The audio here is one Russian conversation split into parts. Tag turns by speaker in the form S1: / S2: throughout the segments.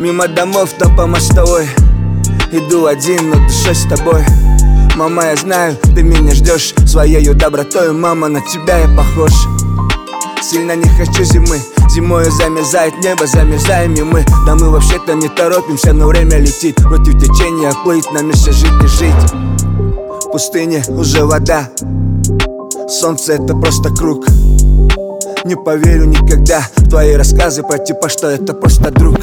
S1: Мимо домов, но по мостовой иду один, но душой с тобой. Мама, я знаю, ты меня ждешь своею добротой. Мама, на тебя я похож. Сильно не хочу зимы. Зимою замерзает небо, замерзаем и мы. Да мы вообще-то не торопимся, но время летит. Против течения плыть, нам еще жить и жить. В пустыне уже вода. Солнце это просто круг. Не поверю никогда в твои рассказы про типа, что это просто друг.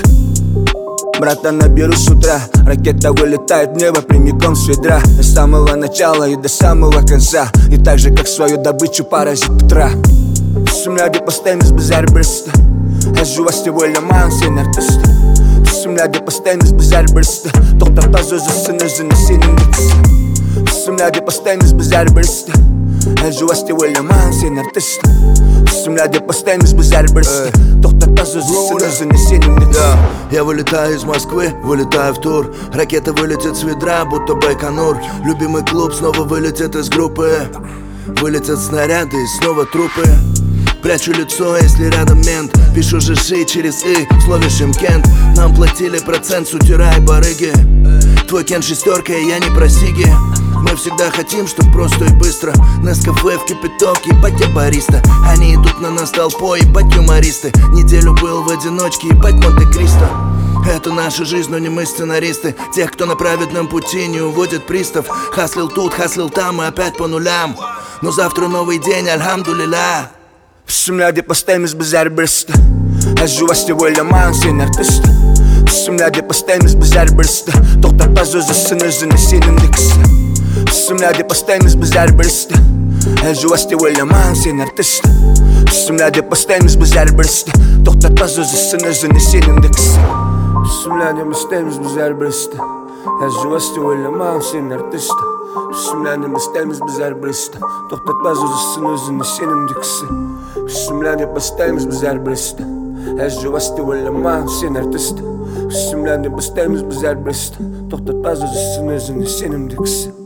S1: Брата наберу с утра. Ракета вылетает в небо прямиком с ведра. До самого начала и до самого конца. И так же, как свою добычу паразит Петра. Sumlade på stämmes bizarre bröst. Här jouas till våra man sin artist. Sumlade på stämmes bizarre bröst. Doktor Tazo zössene zöne sinin dix. Sumlade på stämmes bizarre bröst. Här jouas till våra man sin artist. Sumlade på stämmes bizarre bröst. Doktor Tazo zössene zöne sinin dix.
S2: Я вылетаю из Москвы, вылетаю в тур. Ракета вылетит с ведра, будто Байконур. Любимый клуб снова вылетит из группы. Вылетят снаряды и снова трупы. Прячу лицо, если рядом мент. Пишу ЖЖ через И в слове Шимкент. Нам платили процент с утюра и барыги. Твой Кен шестерка, и я не про сиги. Мы всегда хотим, чтоб просто и быстро. Нескафе в кипяток, ебать я бариста. Они идут на нас толпой, ебать юмористы. Неделю был в одиночке, ебать Монте-Кристо. Это наша жизнь, но не мы сценаристы. Тех, кто на праведном пути, не уводит пристав. Хаслил тут, хаслил там и опять по нулям. Но завтра новый день, альхамдулилля.
S1: Sumlade på stämmes bizarre bröst. Här jouas till våra man sin artist. Sumlade på stämmes bizarre bröst. Doktor Tazo zössene zöne sinin dix. Sumlade på stämmes bizarre bröst. Här jouas till våra man sin artist. Sumlade på stämmes bizarre bröst. Doktor Tazo zössene zöne sinin dix. Sumlade på stämmes bizarre bröst. Här jouas till våra man sin artist. Sumlade på stämmes bizarre bröst. Doktor Tazo zössene zöne sinin dix. Sumlade på stämmes bizarre bröst. Här jouas till våra man sin artist. Sumlade på stämmes bizarre bröst. Doktor Tazo zössene zöne sinin dix.